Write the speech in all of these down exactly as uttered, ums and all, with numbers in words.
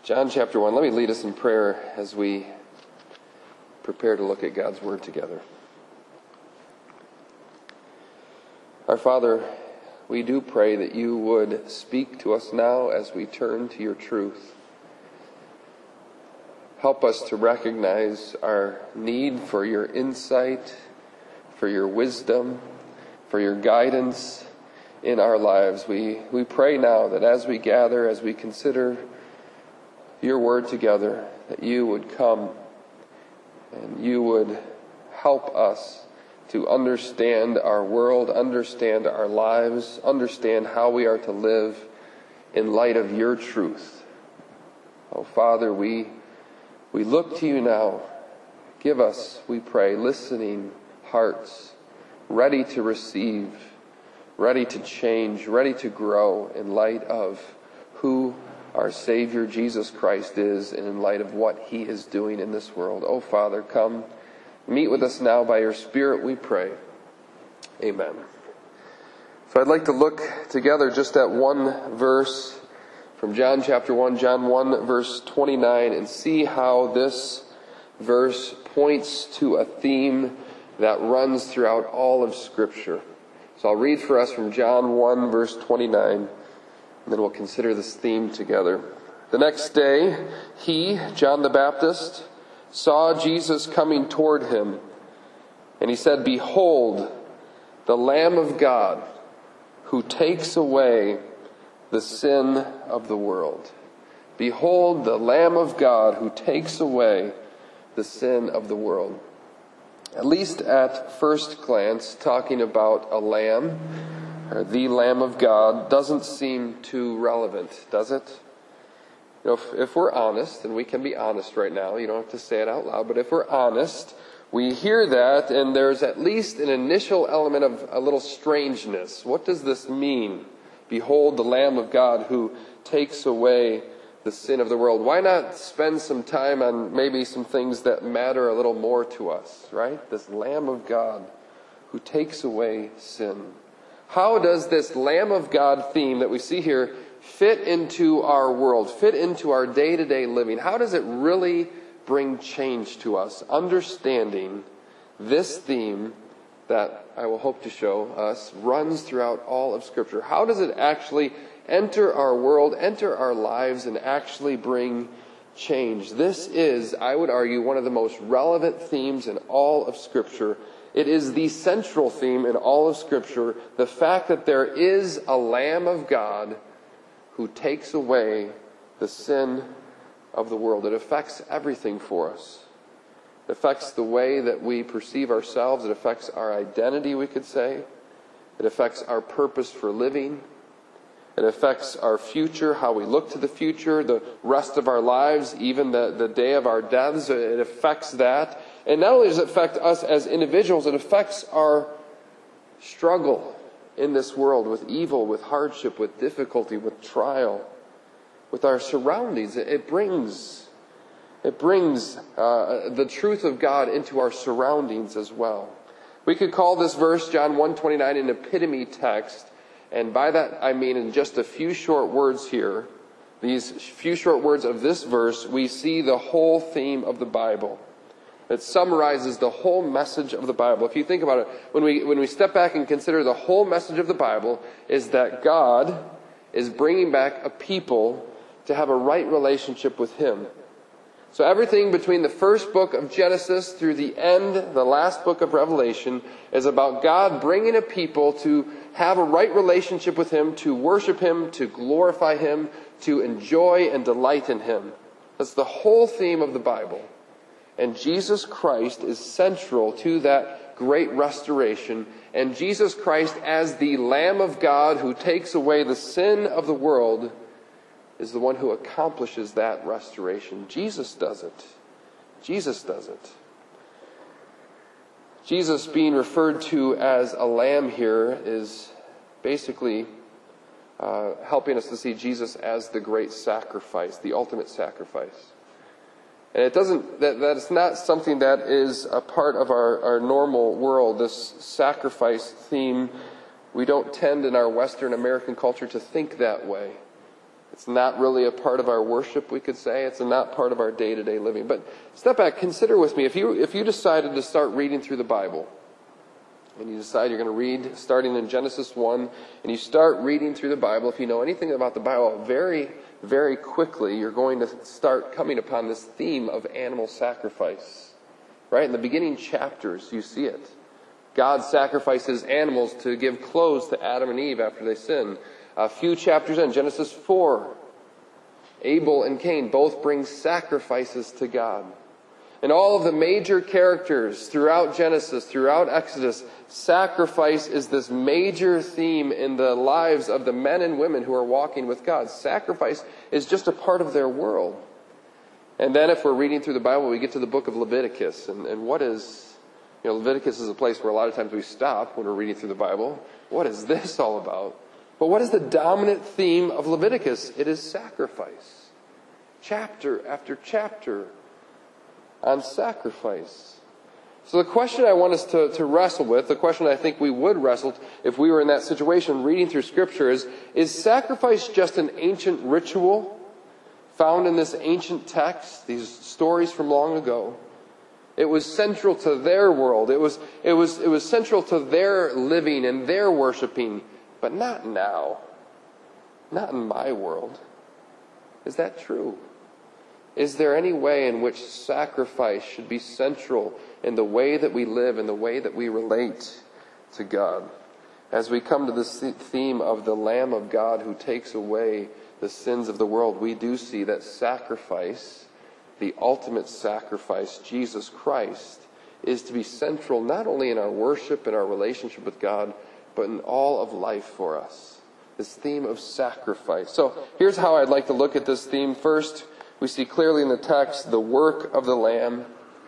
John chapter one. Let me lead us in prayer as we prepare to look at God's Word together. Our Father, we do pray that you would speak to us now as we turn to your truth. Help us to recognize our need for your insight, for your wisdom, for your guidance in our lives. We, we pray now that as we gather, as we consider your word together, that you would come and you would help us to understand our world, understand our lives, understand how we are to live in light of your truth. Oh, Father, we we look to you now. Give us, we pray, listening hearts, ready to receive, ready to change, ready to grow in light of who our Savior Jesus Christ is and in light of what he is doing in this world. Oh, Father, come. Meet with us now by your Spirit, we pray. Amen. So I'd like to look together just at one verse from John chapter one, John one verse twenty-nine, and see how this verse points to a theme that runs throughout all of Scripture. So I'll read for us from John one verse twenty-nine, and then we'll consider this theme together. The next day, he, John the Baptist, saw Jesus coming toward him, and he said, "Behold, the Lamb of God, who takes away the sin of the world. Behold, the Lamb of God, who takes away the sin of the world." At least at first glance, talking about a lamb, or the Lamb of God, doesn't seem too relevant, does it? You know, if, if we're honest, and we can be honest right now, you don't have to say it out loud, but if we're honest, we hear that, and there's at least an initial element of a little strangeness. What does this mean? Behold, the Lamb of God who takes away the sin of the world. Why not spend some time on maybe some things that matter a little more to us, right? This Lamb of God who takes away sin. How does this Lamb of God theme that we see here fit into our world, fit into our day-to-day living? How does it really bring change to us? Understanding this theme that I will hope to show us runs throughout all of Scripture. How does it actually enter our world, enter our lives, and actually bring change? This is, I would argue, one of the most relevant themes in all of Scripture. It is the central theme in all of Scripture, the fact that there is a Lamb of God who takes away the sin of the world. It affects everything for us. It affects the way that we perceive ourselves. It affects our identity, we could say. It affects our purpose for living. It affects our future, how we look to the future, the rest of our lives, even the, the day of our deaths. It affects that. And not only does it affect us as individuals, it affects our struggle in this world with evil, with hardship, with difficulty, with trial, with our surroundings. It, it brings... It brings uh, the truth of God into our surroundings as well. We could call this verse, John one twenty-nine, an epitome text. And by that I mean in just a few short words here, these few short words of this verse, we see the whole theme of the Bible. It summarizes the whole message of the Bible. If you think about it, when we, when we step back and consider the whole message of the Bible is that God is bringing back a people to have a right relationship with Him. So everything between the first book of Genesis through the end, the last book of Revelation, is about God bringing a people to have a right relationship with Him, to worship Him, to glorify Him, to enjoy and delight in Him. That's the whole theme of the Bible. And Jesus Christ is central to that great restoration. And Jesus Christ, as the Lamb of God who takes away the sin of the world, is the one who accomplishes that restoration. Jesus does it. Jesus does it. Jesus being referred to as a lamb here is basically uh, helping us to see Jesus as the great sacrifice, the ultimate sacrifice. And it doesn't, that, that's not something that is a part of our, our normal world, this sacrifice theme. We don't tend in our Western American culture to think that way. It's not really a part of our worship, we could say. It's not part of our day-to-day living. But step back, consider with me, if you if you decided to start reading through the Bible, and you decide you're going to read starting in Genesis one, and you start reading through the Bible, if you know anything about the Bible, very, very quickly you're going to start coming upon this theme of animal sacrifice. Right? In the beginning chapters, you see it. God sacrifices animals to give clothes to Adam and Eve after they sin. A few chapters in, Genesis four, Abel and Cain both bring sacrifices to God. And all of the major characters throughout Genesis, throughout Exodus, sacrifice is this major theme in the lives of the men and women who are walking with God. Sacrifice is just a part of their world. And then if we're reading through the Bible, we get to the book of Leviticus. And, and what is, you know, Leviticus is a place where a lot of times we stop when we're reading through the Bible. What is this all about? But what is the dominant theme of Leviticus? It is sacrifice. Chapter after chapter on sacrifice. So the question I want us to, to wrestle with, the question I think we would wrestle if we were in that situation reading through Scripture is, is sacrifice just an ancient ritual found in this ancient text, these stories from long ago? It was central to their world. It was, it was, it was central to their living and their worshiping. But not now. Not in my world. Is that true? Is there any way in which sacrifice should be central in the way that we live, in the way that we relate to God? As we come to this theme of the Lamb of God who takes away the sins of the world, we do see that sacrifice, the ultimate sacrifice, Jesus Christ, is to be central not only in our worship and our relationship with God, but in all of life for us. This theme of sacrifice. So here's how I'd like to look at this theme. First, we see clearly in the text the work of the Lamb.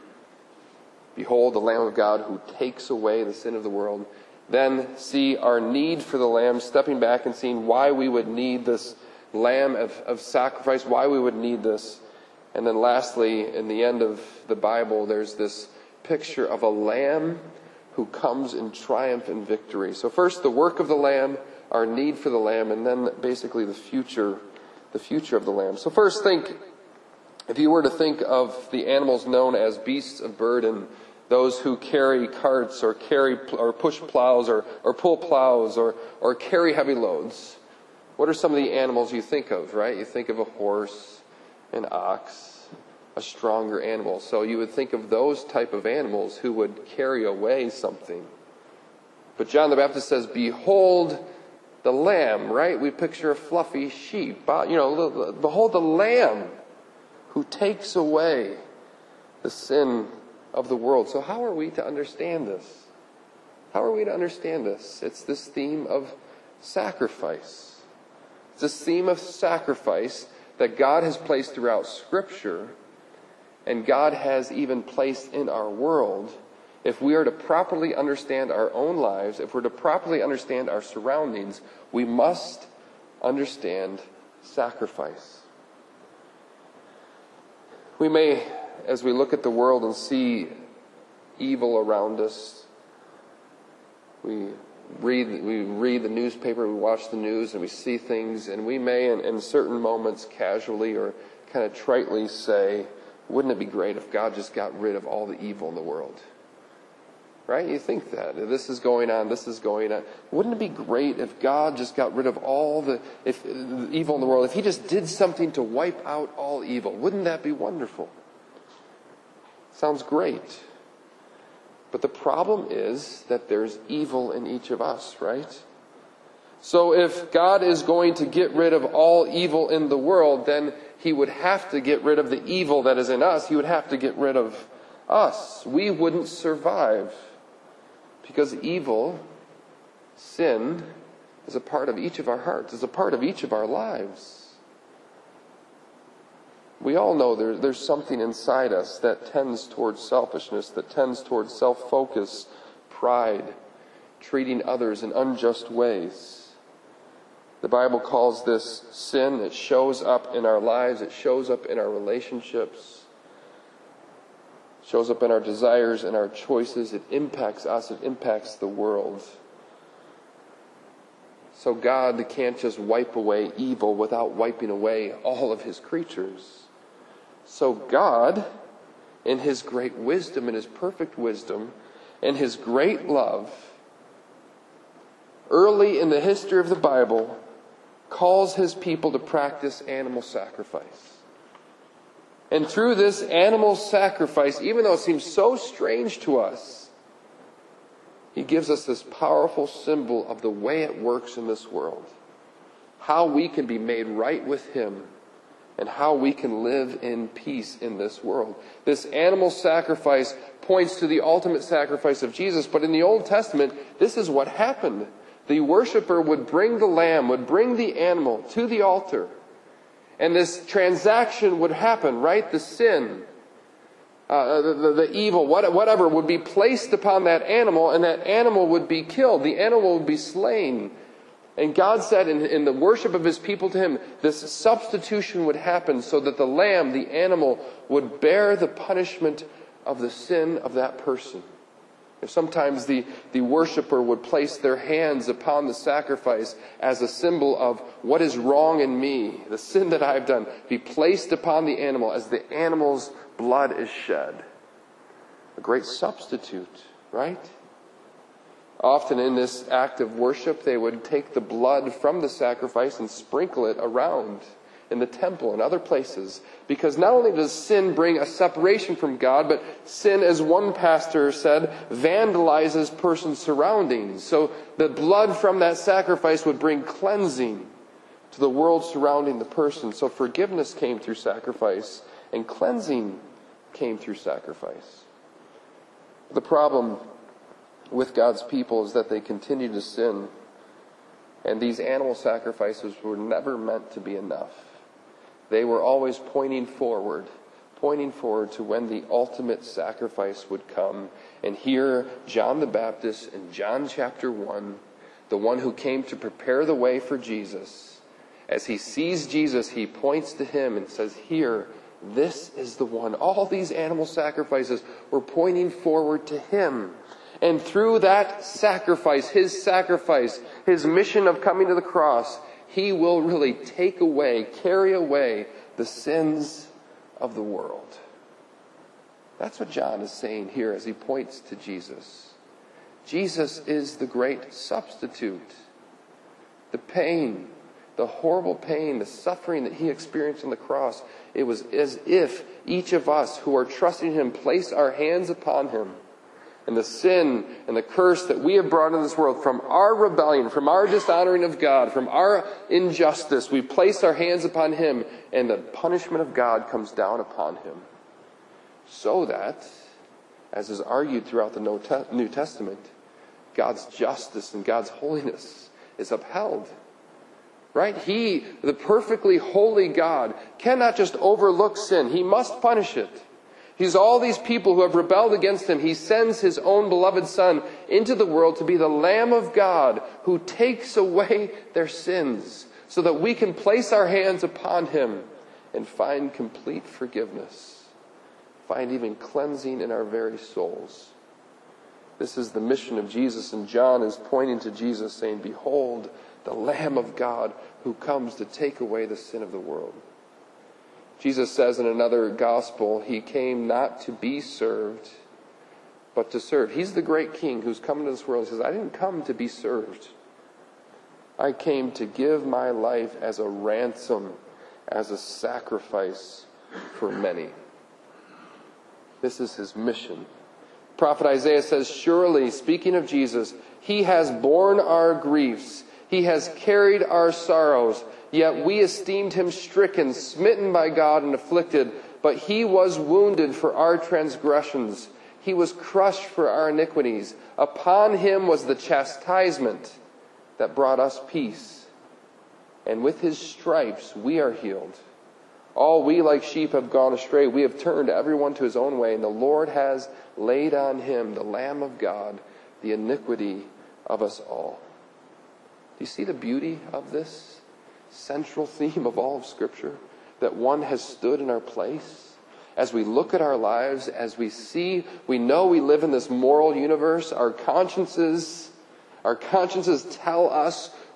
Behold, the Lamb of God who takes away the sin of the world. Then see our need for the Lamb, stepping back and seeing why we would need this Lamb of, of sacrifice, why we would need this. And then lastly, in the end of the Bible, there's this picture of a Lamb who comes in triumph and victory. So first, the work of the Lamb, our need for the Lamb, and then basically the future, the future of the Lamb. So first, think, if you were to think of the animals known as beasts of burden, those who carry carts or carry or push plows or, or pull plows or, or carry heavy loads, what are some of the animals you think of, right? You think of a horse, an ox, a stronger animal. So you would think of those type of animals who would carry away something. But John the Baptist says, behold the lamb, right? We picture a fluffy sheep. You know, behold the lamb who takes away the sin of the world. So how are we to understand this? How are we to understand this? It's this theme of sacrifice. It's this theme of sacrifice that God has placed throughout Scripture, and God has even placed in our world. If we are to properly understand our own lives, if we're to properly understand our surroundings, we must understand sacrifice. We may, as we look at the world and see evil around us, we read we read the newspaper, we watch the news, and we see things, and we may, in, in certain moments, casually or kind of tritely say, wouldn't it be great if God just got rid of all the evil in the world? Right? You think that. This is going on, this is going on. Wouldn't it be great if God just got rid of all the, if, the evil in the world? If He just did something to wipe out all evil, wouldn't that be wonderful? Sounds great. But the problem is that there's evil in each of us, right? So if God is going to get rid of all evil in the world, then He would have to get rid of the evil that is in us. He would have to get rid of us. We wouldn't survive. Because evil, sin, is a part of each of our hearts, is a part of each of our lives. We all know there, there's something inside us that tends towards selfishness, that tends towards self-focus, pride, treating others in unjust ways. The Bible calls this sin. It shows up in our lives. It shows up in our relationships. It shows up in our desires and our choices. It impacts us. It impacts the world. So God can't just wipe away evil without wiping away all of his creatures. So God, in his great wisdom and his perfect wisdom and his great love, early in the history of the Bible, calls his people to practice animal sacrifice. And through this animal sacrifice, even though it seems so strange to us, he gives us this powerful symbol of the way it works in this world. How we can be made right with him and how we can live in peace in this world. This animal sacrifice points to the ultimate sacrifice of Jesus. But in the Old Testament, this is what happened. The worshiper would bring the lamb, would bring the animal to the altar. And this transaction would happen, right? The sin, uh, the, the, the evil, what, whatever, would be placed upon that animal, and that animal would be killed. The animal would be slain. And God said in, in the worship of his people to him, this substitution would happen so that the lamb, the animal, would bear the punishment of the sin of that person. If sometimes the, the worshiper would place their hands upon the sacrifice as a symbol of what is wrong in me, the sin that I've done, be placed upon the animal as the animal's blood is shed. A great substitute, right? Often in this act of worship, they would take the blood from the sacrifice and sprinkle it around in the temple and other places. Because not only does sin bring a separation from God, but sin, as one pastor said, vandalizes person's surroundings. So the blood from that sacrifice would bring cleansing to the world surrounding the person. So forgiveness came through sacrifice, and cleansing came through sacrifice. The problem with God's people is that they continue to sin. And these animal sacrifices were never meant to be enough. They were always pointing forward, pointing forward to when the ultimate sacrifice would come. And here, John the Baptist in John chapter one, the one who came to prepare the way for Jesus, as he sees Jesus, he points to him and says, here, this is the one. All these animal sacrifices were pointing forward to him. And through that sacrifice, his sacrifice, his mission of coming to the cross, he will really take away, carry away the sins of the world. That's what John is saying here as he points to Jesus. Jesus is the great substitute. The pain, the horrible pain, the suffering that he experienced on the cross, it was as if each of us who are trusting him place our hands upon him. And the sin and the curse that we have brought into this world from our rebellion, from our dishonoring of God, from our injustice, we place our hands upon him, and the punishment of God comes down upon him. So that, as is argued throughout the New Testament, God's justice and God's holiness is upheld. Right? He, the perfectly holy God, cannot just overlook sin. He must punish it. He's all these people who have rebelled against him. He sends his own beloved Son into the world to be the Lamb of God who takes away their sins so that we can place our hands upon him and find complete forgiveness, find even cleansing in our very souls. This is the mission of Jesus, and John is pointing to Jesus saying, behold, the Lamb of God who comes to take away the sin of the world. Jesus says in another gospel, he came not to be served, but to serve. He's the great king who's come into this world. He says, I didn't come to be served. I came to give my life as a ransom, as a sacrifice for many. This is his mission. Prophet Isaiah says, surely, speaking of Jesus, he has borne our griefs. He has carried our sorrows. Yet we esteemed him stricken, smitten by God, and afflicted. But he was wounded for our transgressions. He was crushed for our iniquities. Upon him was the chastisement that brought us peace. And with his stripes we are healed. All we like sheep have gone astray. We have turned everyone to his own way. And the Lord has laid on him, the Lamb of God, the iniquity of us all. Do you see the beauty of this central theme of all of Scripture? That one has stood in our place. As we look at our lives, as we see, we know we live in this moral universe. Our consciences, our consciences tell us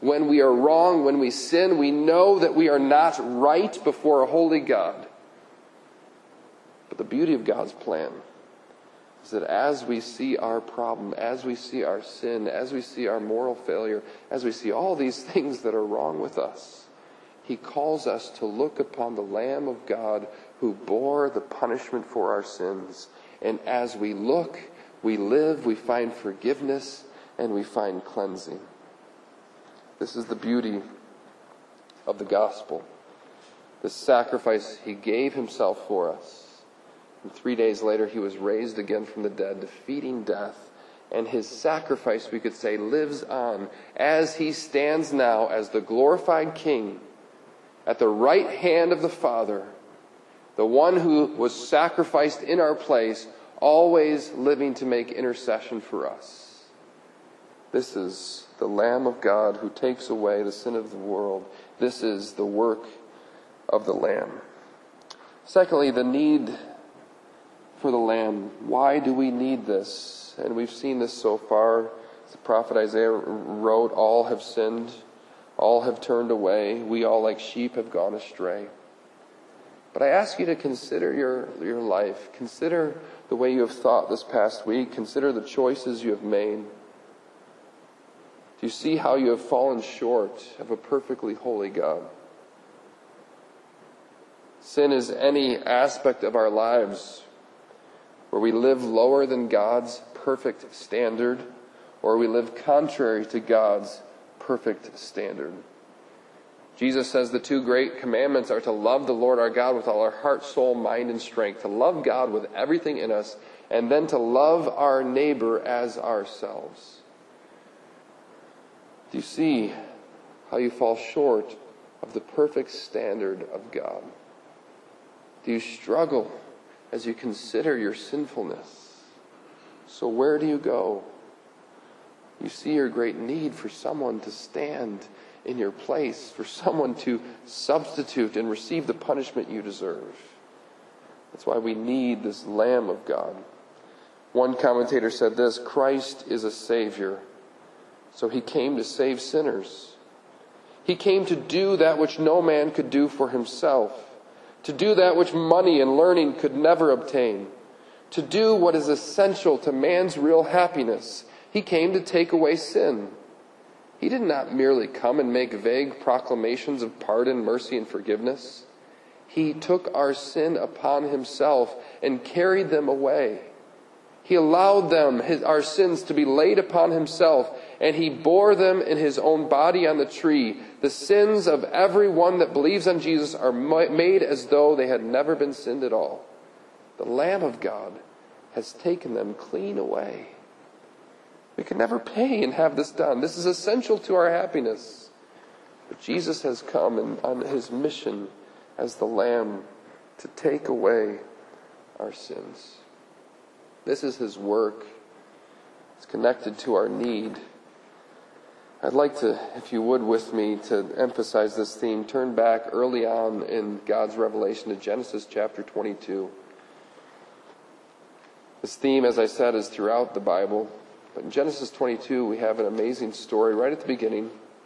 when we are wrong, when we sin, we know that we are not right before a holy God. But the beauty of God's plan is that as we see our problem, as we see our sin, as we see our moral failure, as we see all these things that are wrong with us, He calls us to look upon the Lamb of God who bore the punishment for our sins. And as we look, we live, we find forgiveness, and we find cleansing. This is the beauty of the gospel. The sacrifice He gave Himself for us. And three days later, He was raised again from the dead, defeating death. And His sacrifice, we could say, lives on as He stands now as the glorified King at the right hand of the Father, the one who was sacrificed in our place, always living to make intercession for us. This is the Lamb of God who takes away the sin of the world. This is the work of the Lamb. Secondly, the need for the Lamb. Why do we need this? And we've seen this so far. As the prophet Isaiah wrote, all have sinned, all have turned away, we all like sheep have gone astray. But I ask you to consider your, your life. Consider the way you have thought this past week. Consider the choices you have made. Do you see how you have fallen short of a perfectly holy God? Sin is any aspect of our lives where we live lower than God's perfect standard, or we live contrary to God's perfect standard. Jesus says the two great commandments are to love the Lord our God with all our heart, soul, mind, and strength. To love God with everything in us, and then to love our neighbor as ourselves. Do you see how you fall short of the perfect standard of God? Do you struggle as you consider your sinfulness? So where do you go? You see your great need for someone to stand in your place, for someone to substitute and receive the punishment you deserve. That's why we need this Lamb of God. One commentator said this: Christ is a Savior, so He came to save sinners. He came to do that which no man could do for himself, to do that which money and learning could never obtain, to do what is essential to man's real happiness. He came to take away sin. He did not merely come and make vague proclamations of pardon, mercy, and forgiveness. He took our sin upon Himself and carried them away. He allowed them, his, our sins, to be laid upon Himself, and He bore them in His own body on the tree. The sins of everyone that believes on Jesus are made as though they had never been sinned at all. The Lamb of God has taken them clean away. We can never pay and have this done. This is essential to our happiness. But Jesus has come and on His mission as the Lamb to take away our sins. This is His work. It's connected to our need. I'd like to, if you would with me, to emphasize this theme. Turn back early on in God's revelation to Genesis chapter twenty-two. This theme, as I said, is throughout the Bible. But in Genesis twenty-two, we have an amazing story right at the beginning.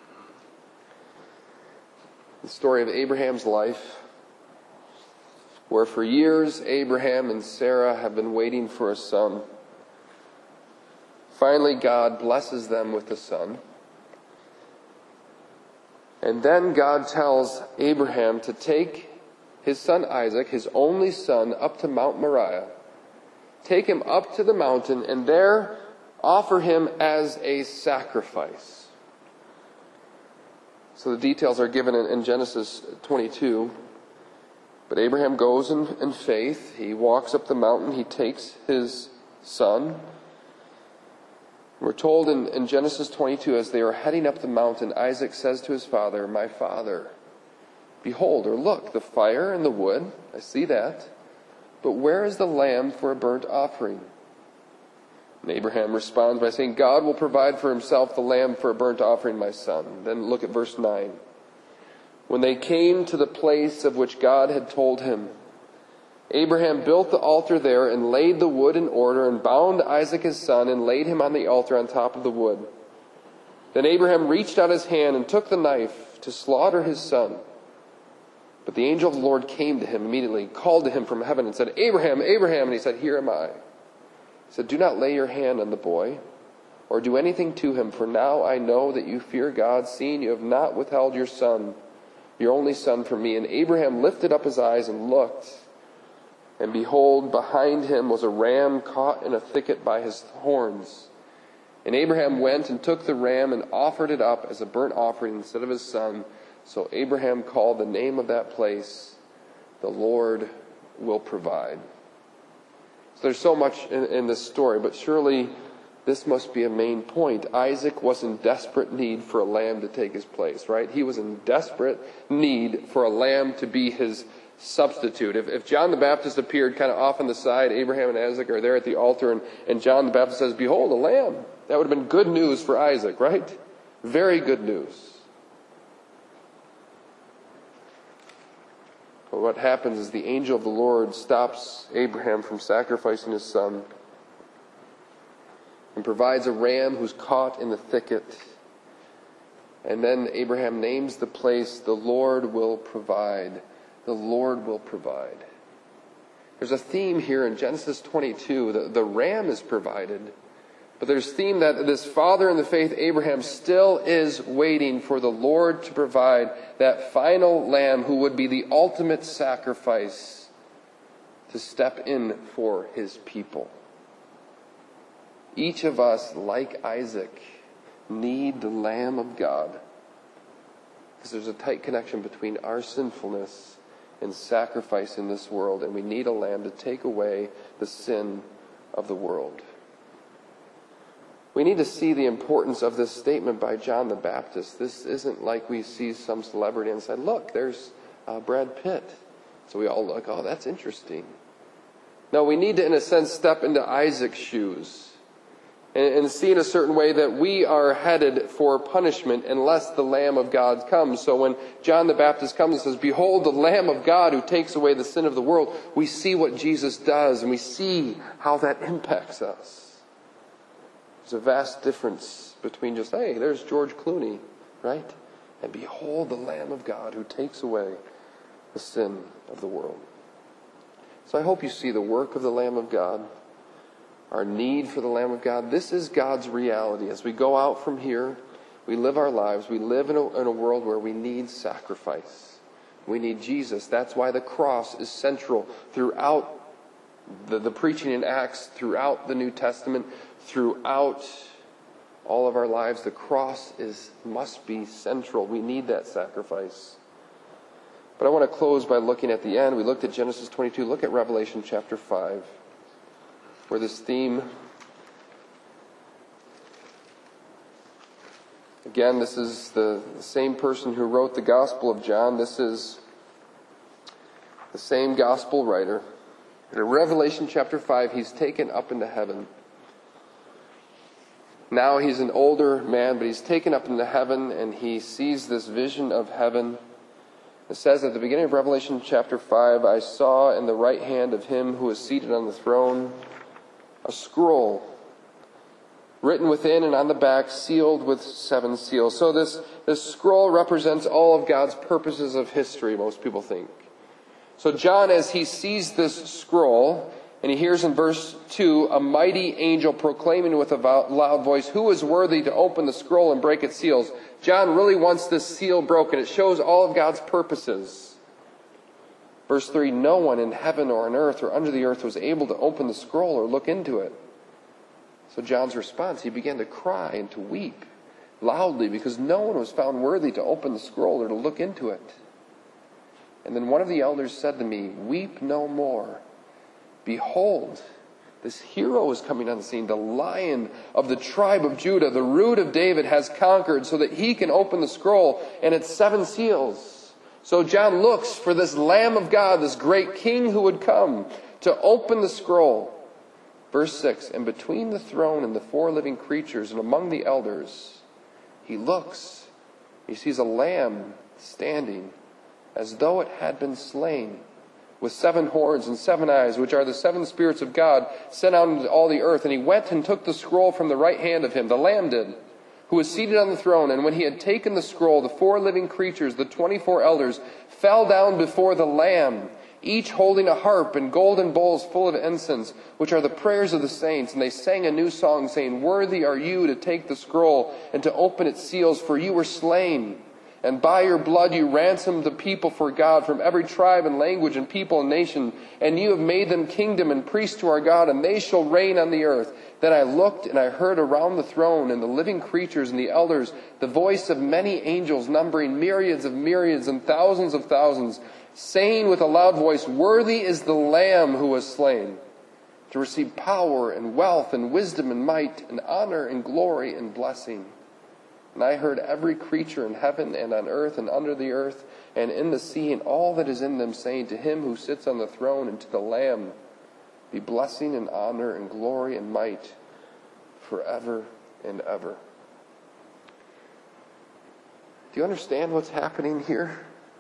The story of Abraham's life, where for years Abraham and Sarah have been waiting for a son. Finally, God blesses them with a son. And then God tells Abraham to take his son Isaac, his only son, up to Mount Moriah. Take him up to the mountain and there offer him as a sacrifice. So the details are given in, in Genesis twenty-two. But Abraham goes in, in faith. He walks up the mountain. He takes his son. We're told in, in Genesis twenty-two, as they are heading up the mountain, Isaac says to his father, "My father, behold," or look, "the fire and the wood, I see that. But where is the lamb for a burnt offering?" And Abraham responds by saying, "God will provide for Himself the lamb for a burnt offering, my son." Then look at verse nine. When they came to the place of which God had told him, Abraham built the altar there and laid the wood in order and bound Isaac his son and laid him on the altar on top of the wood. Then Abraham reached out his hand and took the knife to slaughter his son. But the angel of the Lord came to him immediately, called to him from heaven and said, Abraham, Abraham. And he said, Here am I. He said, Do not lay your hand on the boy or do anything to him, for now I know that you fear God, seeing you have not withheld your son, your only son, from me. And Abraham lifted up his eyes and looked, and behold, behind him was a ram caught in a thicket by his horns. And Abraham went and took the ram and offered it up as a burnt offering instead of his son. So Abraham called the name of that place, The Lord Will Provide. So there's so much in, in this story, but surely this must be a main point. Isaac was in desperate need for a lamb to take his place, right? He was in desperate need for a lamb to be his substitute. If, if John the Baptist appeared kind of off on the side, Abraham and Isaac are there at the altar, and, and John the Baptist says, Behold, a lamb. That would have been good news for Isaac, right? Very good news. But what happens is the angel of the Lord stops Abraham from sacrificing his son and provides a ram who's caught in the thicket. And then Abraham names the place, The Lord Will Provide. The Lord will provide. There's a theme here in Genesis twenty-two. The, the ram is provided. But there's a theme that this father in the faith, Abraham, still is waiting for the Lord to provide that final lamb who would be the ultimate sacrifice to step in for his people. Each of us, like Isaac, need the Lamb of God. Because there's a tight connection between our sinfulness and sacrifice in this world. And we need a lamb to take away the sin of the world. We need to see the importance of this statement by John the Baptist. This isn't like we see some celebrity and say, look, there's uh, Brad Pitt. So we all look, oh, that's interesting. No, we need to, in a sense, step into Isaac's shoes and, and see in a certain way that we are headed for punishment unless the Lamb of God comes. So when John the Baptist comes and says, Behold, the Lamb of God who takes away the sin of the world, we see what Jesus does and we see how that impacts us. There's a vast difference between just, hey, there's George Clooney, right? And behold the Lamb of God who takes away the sin of the world. So I hope you see the work of the Lamb of God, our need for the Lamb of God. This is God's reality. As we go out from here, we live our lives. We live in a, in a world where we need sacrifice. We need Jesus. That's why the cross is central throughout the, the preaching in Acts, throughout the New Testament, throughout all of our lives. The cross is must be central. We need that sacrifice. But I want to close by looking at the end. We looked at Genesis twenty-two. Look at Revelation chapter five, where this theme, again, this is the same person who wrote the Gospel of John. This is the same gospel writer. In Revelation chapter five, he's taken up into heaven. Now he's an older man, but he's taken up into heaven and he sees this vision of heaven. It says at the beginning of Revelation chapter five, I saw in the right hand of him who is seated on the throne a scroll written within and on the back, sealed with seven seals. So this, this scroll represents all of God's purposes of history, most people think. So John, as he sees this scroll, and he hears in verse two, a mighty angel proclaiming with a loud voice, who is worthy to open the scroll and break its seals? John really wants this seal broken. It shows all of God's purposes. Verse three, no one in heaven or on earth or under the earth was able to open the scroll or look into it. So John's response, he began to cry and to weep loudly because no one was found worthy to open the scroll or to look into it. And then one of the elders said to me, weep no more. Behold, this hero is coming on the scene. The Lion of the tribe of Judah, the Root of David, has conquered so that he can open the scroll and its seven seals. So John looks for this Lamb of God, this great King who would come to open the scroll. Verse six, and between the throne and the four living creatures and among the elders, he looks. He sees a lamb standing as though it had been slain, with seven horns and seven eyes, which are the seven spirits of God sent out into all the earth. And he went and took the scroll from the right hand of him, the Lamb did, who was seated on the throne. And when he had taken the scroll, the four living creatures, the twenty-four elders, fell down before the Lamb, each holding a harp and golden bowls full of incense, which are the prayers of the saints. And they sang a new song, saying, "Worthy are you to take the scroll and to open its seals, for you were slain. And by your blood you ransomed the people for God from every tribe and language and people and nation. And you have made them kingdom and priests to our God, and they shall reign on the earth." Then I looked, and I heard around the throne and the living creatures and the elders the voice of many angels, numbering myriads of myriads and thousands of thousands, saying with a loud voice, "Worthy is the Lamb who was slain, to receive power and wealth and wisdom and might and honor and glory and blessing." And I heard every creature in heaven and on earth and under the earth and in the sea and all that is in them, saying, "To him who sits on the throne and to the Lamb be blessing and honor and glory and might forever and ever." Do you understand what's happening here?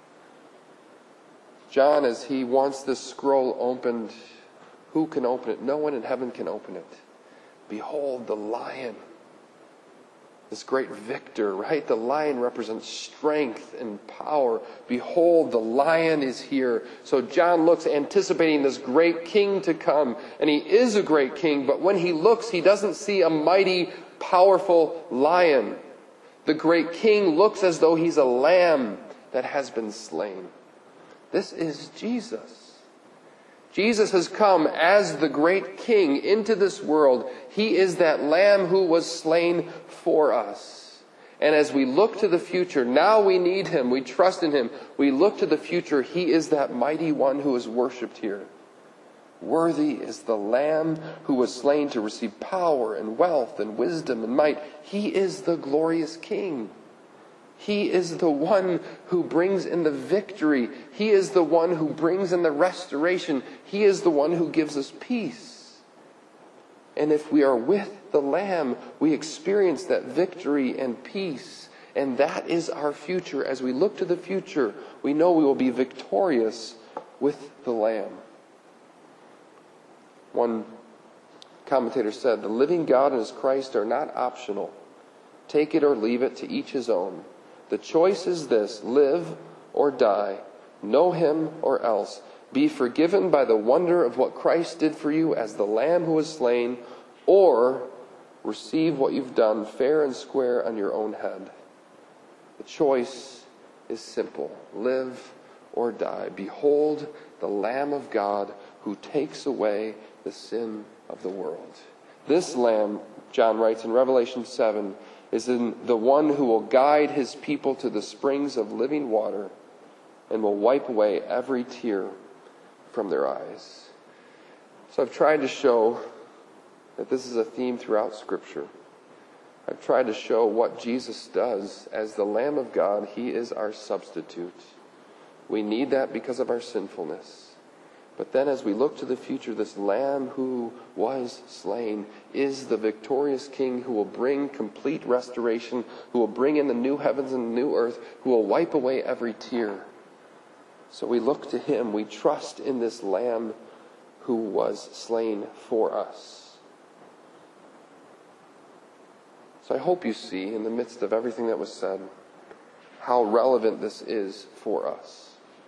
John, as he wants this scroll opened, who can open it? No one in heaven can open it. Behold the Lion. This great victor, right? The lion represents strength and power. Behold, the Lion is here. So John looks anticipating this great king to come. And he is a great king, but when he looks, he doesn't see a mighty, powerful lion. The great king looks as though he's a lamb that has been slain. This is Jesus. Jesus has come as the great king into this world. He is that lamb who was slain for us. And as we look to the future, now we need him. We trust in him. We look to the future. He is that mighty one who is worshipped here. Worthy is the Lamb who was slain to receive power and wealth and wisdom and might. He is the glorious King. He is the one who brings in the victory. He is the one who brings in the restoration. He is the one who gives us peace. And if we are with the Lamb, we experience that victory and peace. And that is our future. As we look to the future, we know we will be victorious with the Lamb. One commentator said, "The living God and his Christ are not optional. Take it or leave it, to each his own. The choice is this: live or die, know him or else. Be forgiven by the wonder of what Christ did for you as the Lamb who was slain, or receive what you've done fair and square on your own head." The choice is simple: live or die. Behold the Lamb of God who takes away the sin of the world. This Lamb, John writes in Revelation seven, is in the one who will guide his people to the springs of living water and will wipe away every tear from their eyes. So I've tried to show that this is a theme throughout Scripture. I've tried to show what Jesus does as the Lamb of God. He is our substitute. We need that because of our sinfulness. But then as we look to the future, this Lamb who was slain is the victorious King who will bring complete restoration, who will bring in the new heavens and the new earth, who will wipe away every tear. So we look to him. We trust in this Lamb who was slain for us. So I hope you see, in the midst of everything that was said, how relevant this is for us.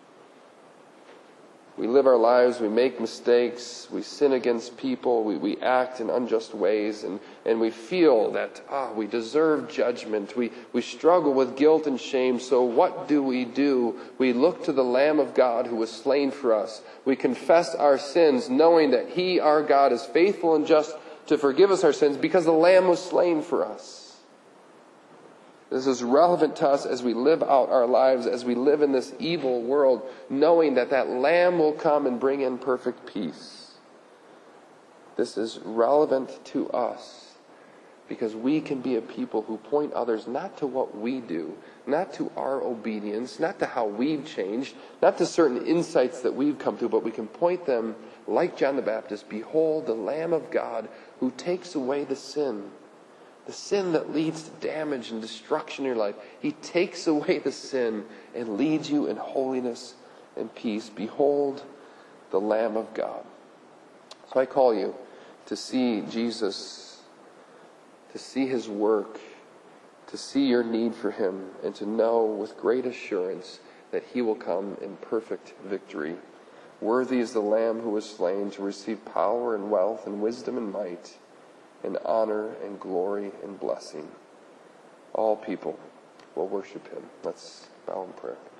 We live our lives, we make mistakes, we sin against people, we, we act in unjust ways, and, and we feel that ah, we deserve judgment. We, we struggle with guilt and shame. So what do we do? We look to the Lamb of God who was slain for us. We confess our sins, knowing that he, our God, is faithful and just to forgive us our sins because the Lamb was slain for us. This is relevant to us as we live out our lives, as we live in this evil world, knowing that that Lamb will come and bring in perfect peace. This is relevant to us because we can be a people who point others not to what we do, not to our obedience, not to how we've changed, not to certain insights that we've come to, but we can point them, like John the Baptist, behold the Lamb of God who takes away the sin. The sin that leads to damage and destruction in your life. He takes away the sin and leads you in holiness and peace. Behold the Lamb of God. So I call you to see Jesus, to see his work to see your need for him, and to know with great assurance that he will come in perfect victory. Worthy is the Lamb who was slain to receive power and wealth and wisdom and might and honor and glory and blessing. All people will worship him. Let's bow in prayer.